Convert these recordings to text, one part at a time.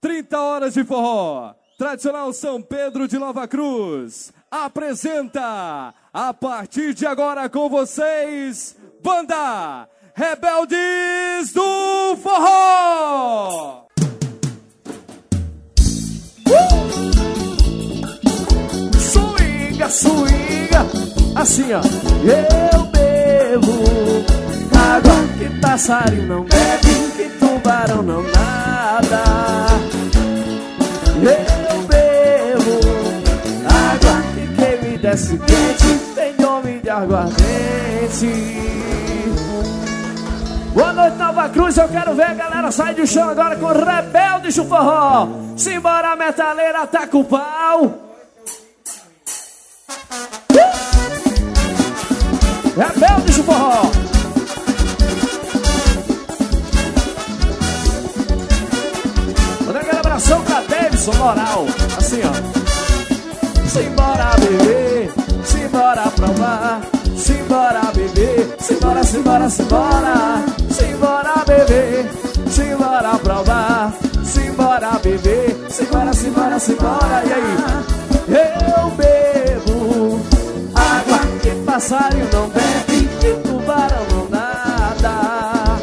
30 horas de forró. Tradicional São Pedro de Nova Cruz apresenta, a partir de agora com vocês, Banda Rebeldes do Forró. Swinga, swinga, assim ó. Eu bebo água que passarinho não bebe, que tubarão não nada. Eu bebo água que quem me desce quente tem nome de aguardente. Boa noite, Nova Cruz, eu quero ver a galera sair do chão agora com Rebeldes do Forró. Simbora, metaleira, taca o pau. Rebeldes do Forró. Manda aquela abração pra Davidson Moral. Assim ó. Simbora beber, simbora provar, simbora beber, simbora, simbora, simbora. Simbora beber, simbora provar, simbora beber, simbora, simbora, simbora. E aí? Eu bebo água que passarinho não bebe, que tubarão não nada.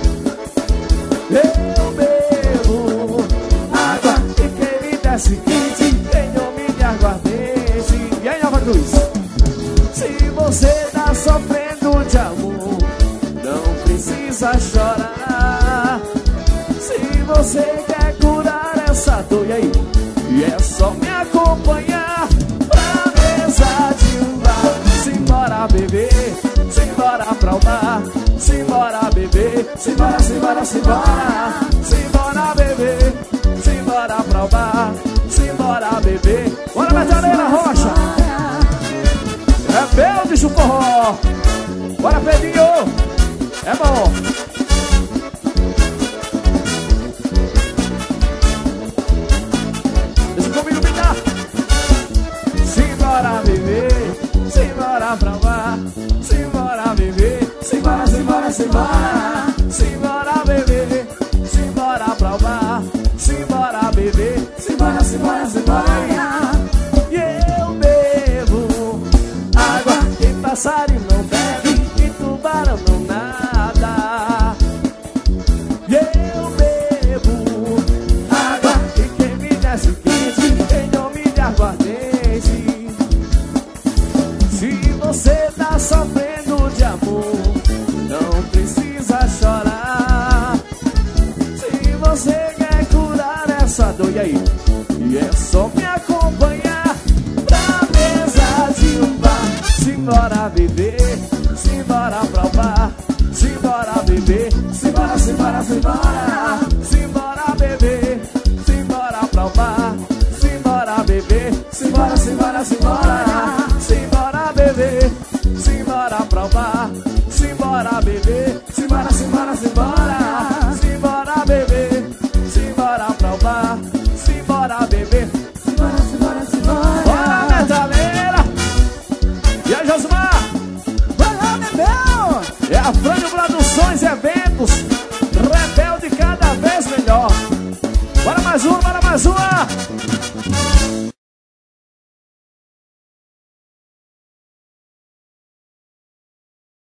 Eu bebo água que quem me desce quente tem nome de aguardente. E aí, Nova Cruz? Se você tá sofrendo de amor, não precisa chorar. Se você quer curar essa dor, e aí? E é só me acompanhar pra mesa de um bar. Simbora beber, simbora provar, simbora beber, simbora, simbora, simbora. Simbora beber, simbora provar, simbora beber. Bora, metaleira rocha. Rebeldes do Forró. Bora, Pedrinho. É bom. Deixa comigo me dar. Simbora beber, simbora provar, simbora beber, simbora, simbora, simbora. Simbora beber, simbora provar, simbora beber, simbora, simbora, simbora. E eu bebo água que passarinho não bebe, que tubarão não nada. E eu bebo água que quem me desce quente tem nome de aguardente. Se você tá sofrendo de amor, não precisa chorar. Se você quer curar essa dor, e aí? E é só me acompanhar pra mesa de um bar. Simbora beber, simbora provar, simbora beber, simbora, simbora, simbora. Simbora beber, simbora provar, simbora beber, simbora, simbora, simbora. Simbora beber, simbora provar, simbora beber, simbora, simbora, simbora. Simbora beber, simbora provar, simbora beber, simbora, simbora, simbora. Bora, metaleira! E aí, Josmar? Bora, Bebel! É a Frânio Produções e Eventos, Rebelde cada vez melhor. Bora mais uma, bora mais uma!